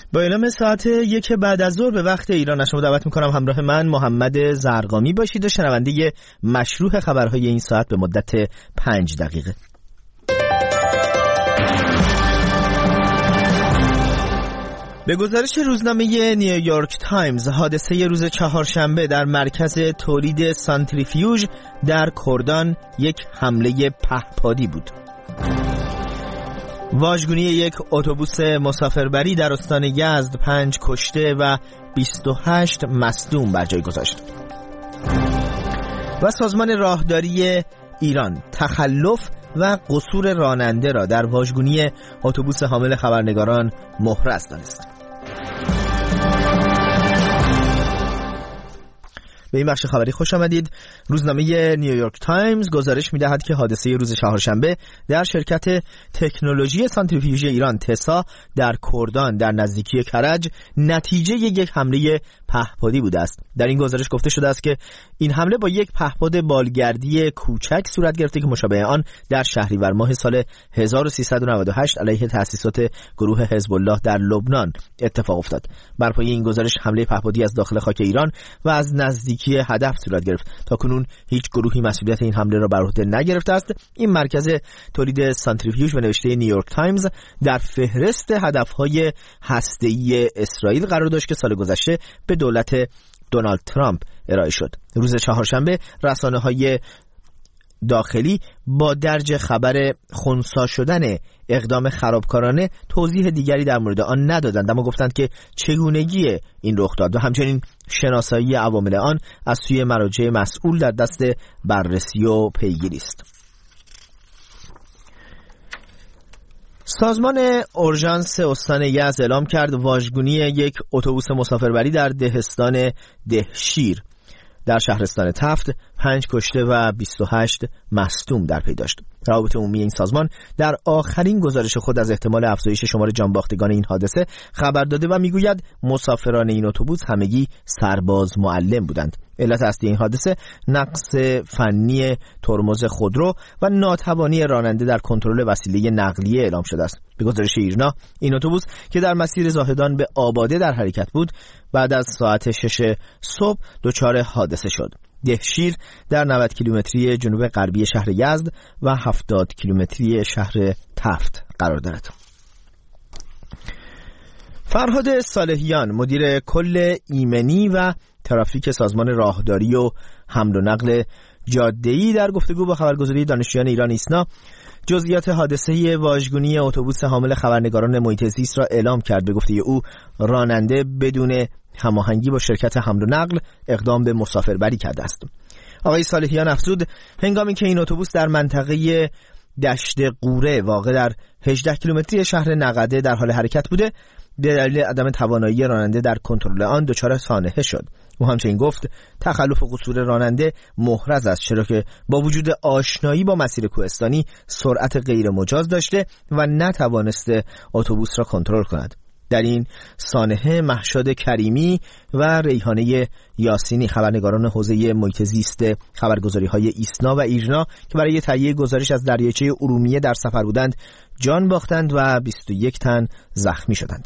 با اعلام ساعت 1 بعد از ظهر به وقت ایران شما دعوت میکنم همراه من محمد زرقامی باشید و شنونده مشروح خبرهای این ساعت به مدت 5 دقیقه. به گزارش روزنامه نیویورک تایمز، حادثه روز چهارشنبه در مرکز تولید سانتریفیوژ در کردان یک حمله پهپادی بود. واژگونی یک اتوبوس مسافربری در استان یزد 5 کشته و 28 مصدوم بر جای گذاشت. و سازمان راهداری ایران تخلف و قصور راننده را در واژگونی اتوبوس حامل خبرنگاران محرز دانست. به این بخش خبری خوش آمدید. روزنامه نیویورک تایمز گزارش می‌دهد که حادثه روز چهارشنبه در شرکت تکنولوژی سانتریفیوژ ایران تسا در کردان در نزدیکی کرج نتیجه یک حمله پهپادی بوده است. در این گزارش گفته شده است که این حمله با یک پهپاد بالگردی کوچک صورت گرفته که مشابه آن در شهریور ماه سال 1398 علیه تأسیسات گروه حزب الله در لبنان اتفاق افتاد. بر پایه این گزارش حمله پهپادی از داخل خاک ایران و از نزدیکی هدف صورت گرفت. تاکنون هیچ گروهی مسئولیت این حمله را بر عهده نگرفته است. این مرکز تولید سانتریفیوژ به نوشته نیویورک تایمز در فهرست هدفهای هسته‌ای اسرائیل قرار داشت که سال گذشته به دولت دونالد ترامپ ارائه شد. روز چهارشنبه رسانه‌های داخلی با درج خبر خنثی شدن اقدام خرابکارانه توضیح دیگری در مورد آن ندادند، اما گفتند که چگونگی این رخ داد و همچنین شناسایی عوامل آن از سوی مراجع مسئول در دست بررسی و پیگیری است. سازمان اورژانس استان یزد اعلام کرد واژگونی یک اتوبوس مسافربری در دهستان دهشیر در شهرستان تفت 5 کشته و 28 مصدوم در پی داشت. روابط عمومی این سازمان در آخرین گزارش خود از احتمال افزایش شمار جانباختگان این حادثه خبر داده و میگوید مسافران این اتوبوس همگی سرباز معلم بودند. علت اصلی این حادثه نقص فنی ترمز خودرو و ناتوانی راننده در کنترل وسیله نقلیه اعلام شده است. به گزارش ایرنا این اتوبوس که در مسیر زاهدان به آباده در حرکت بود بعد از ساعت 6 صبح دچار حادثه شد. دهشیر در 90 کیلومتری جنوب غربی شهر یزد و 70 کیلومتری شهر تفت قرار دارد. فرهاد صالحیان مدیر کل ایمنی و ترافیک سازمان راهداری و حمل و نقل جاده‌ای در گفتگو با خبرگزاری دانشجویان ایران ایسنا جزئیات حادثه واژگونی اتوبوس حامل خبرنگاران محیط زیست را اعلام کرد. به گفته او راننده بدون هماهنگی با شرکت حمل و نقل اقدام به مسافربری کرده است. آقای صالحیان افزود هنگامی که این اتوبوس در منطقه دشت قوره واقع در 18 کیلومتری شهر نقده در حال حرکت بوده، به دلیل عدم توانایی راننده در کنترل آن دچار سانحه شد. او همچنین گفت تخلف و قصور راننده محرز است، چرا که با وجود آشنایی با مسیر کوهستانی سرعت غیر مجاز داشته و نتوانسته اتوبوس را کنترل کند. در این سانحه مهشاد کریمی و ریحانه یاسینی خبرنگاران حوزه محیط زیست خبرگزاری‌های ایسنا و ایرنا که برای تهیه گزارش از دریاچه ارومیه در سفر بودند جان باختند و 21 تن زخمی شدند.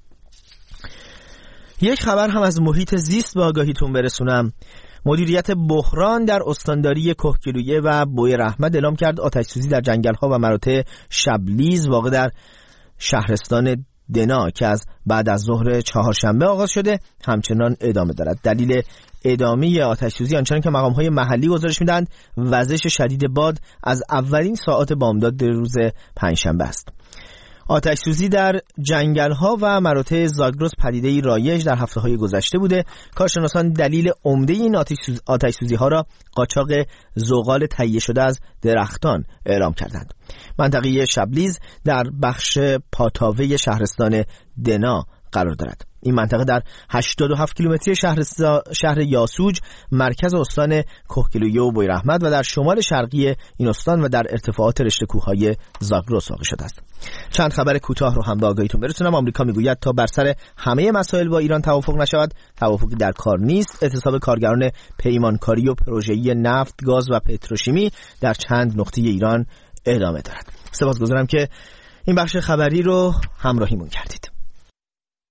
یک خبر هم از محیط زیست به آگاهیتون برسونم. مدیریت بحران در استانداری کهگیلویه و بوی رحمت اعلام کرد آتش‌سوزی در جنگل‌ها و مراتع شبلیز واقع در شهرستان دنا که از بعد از ظهر چهارشنبه آغاز شده همچنان ادامه دارد. دلیل ادامه آتش‌سوزی آنچنان که مقام‌های محلی گزارش می‌دهند وزش شدید باد از اولین ساعات بامداد روز پنجشنبه است. آتش‌سوزی در جنگل‌ها و مراتع زاگرس پدیده‌ای رایج در هفته‌های گذشته بوده. کارشناسان دلیل عمده این آتش‌سوزی‌ها را قاچاق ذغال تهیه شده از درختان اعلام کردند. منطقه شبلیز در بخش پاتاوه شهرستان دنا قرار دارد. این منطقه در 87 کیلومتری شهر یاسوج مرکز استان کهگیلویه و بوی رحمت و در شمال شرقی این استان و در ارتفاعات رشته کوههای زاگرس واقع شده است. چند خبر کوتاه رو هم به آگاهیتون برسونم. آمریکا میگوید تا بر سر همه مسائل با ایران توافق نشود، توافقی در کار نیست. اعتصاب کارگران پیمانکاری و پروژه‌ای نفت، گاز و پتروشیمی در چند نقطه ایران ادامه دارد. سپاسگزارم که این بخش خبری رو همراهیمون کردید.